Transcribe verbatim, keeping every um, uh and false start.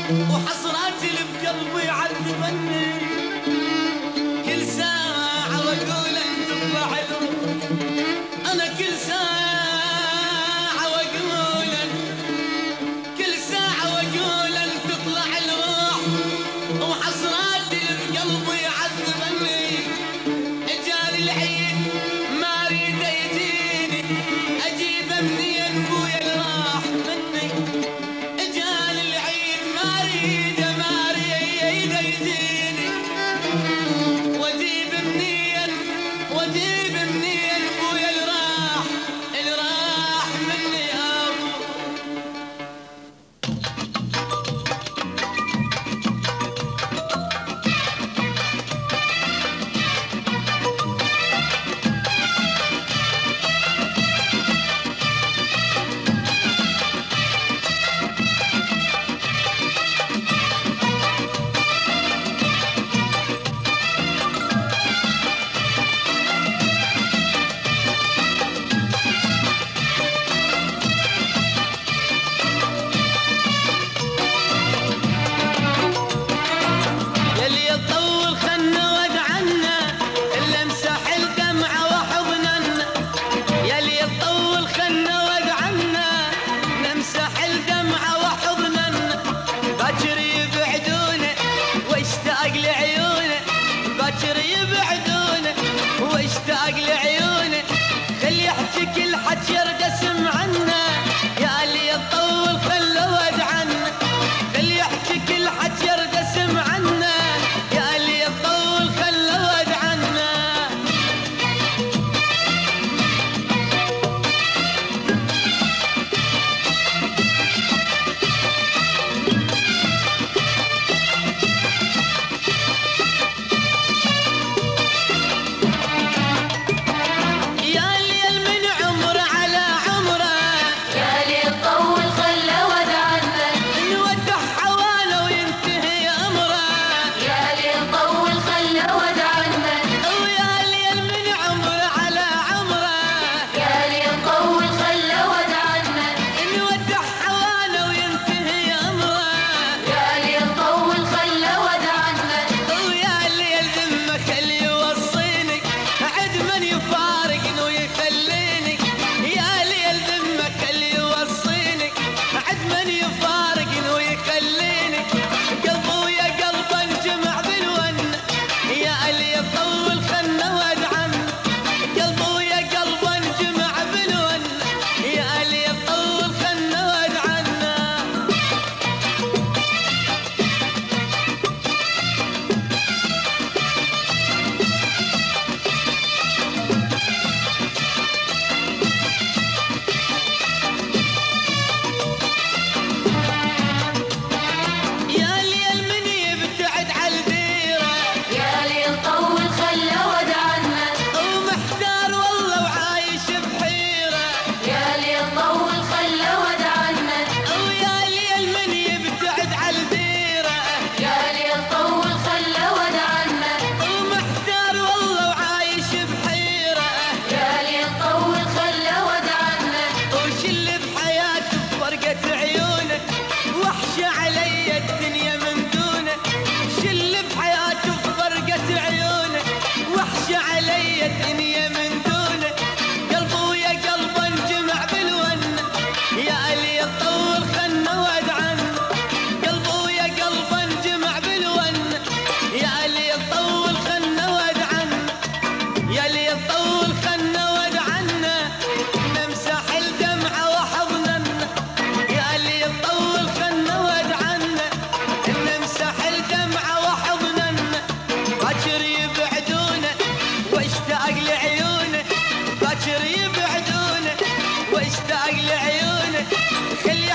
وحسرات اللي بقلبي عذبني، كل ساعة واقول انت تطلع الروح، انا كل ساعة واقول كل ساعة واقول انت تطلع الروح، وحسرات اللي بقلبي عذبني، اجاني العيد ما اريد يجيني، اجيبه منين ابويا اللي راح مني، اجاني العيد ما اريد ما اريد يجيني، واجيب منين واجيب منين ابويا اللي راح اللي راح مني يا ابو. يلي يطول خلنا ودعنا الا امسح الدمعة وحضننا، يلي يطول خلنا ودعنا نمسح الدمعة وحضننا، باكر يبعدونا واشتاق لعيونه، باكر يبعدونا واشتاق لعيونه، خلي يحكي كل حد يردسم عنا، يا اللي يطول خلنا ودعنا، خلي يحكي كل حد يردسم عنا، يا اللي يطول خلنا ودعنا. يا اللي من عمره على عمره، يا اللي يطول خلى ودعنا، نودع حواله وينتهي امره، يا اللي يطول خلى ودعنا، ويا اللي من عمره على عمره، يا اللي يطول خلى ودعنا، نودع حواله وينتهي امره، يا اللي يطول خلى ودعنا، ويا اللي يلزمك اللي يوصيني عد من يفارقني ويخليني، يا اللي يلزمك اللي يوصيني عد من يفارقني ويخليني، قلبي ويا قلبه انجمع بالون، يا اللي يطول خلنا ودعنا، قلبي ويا قلبه انجمع بالون، يا اللي يطول خلنا ودعنا. يا اللي من يبتعد عالديره، يا اللي يطول خلى ودعنا، ومحتار والله وعايش بحيره، يا اللي يطول خلى ودعنا، ويا اللي من يبتعد عالديره، يا اللي يطول خلى ودعنا، ومحتار والله وعايش بحيره، يا اللي يطول خلى ودعنا، وش اللي بحياتي بفرقة عيونه، وحشة علي الدنيا من دونه، وش اللي بحياتي بفرقة عيونه، وحشة علي الدنيا من دونه، قلبي ويا قلبه انجمع بالون، يا اللي يطول خلنا ودعنا، قلبي ويا قلبه انجمع بالون، يا اللي يطول خلنا ودعنا، يا اللي يطول خلنا ودعنا نمسح الدمعة وحضننا، يا اللي يطول خلنا ودعنا نمسح الدمعة وحضننا، باكر يبعدونا واشتاق لعيونه، باكر يبعدونا واشتاق لعيونه، خلي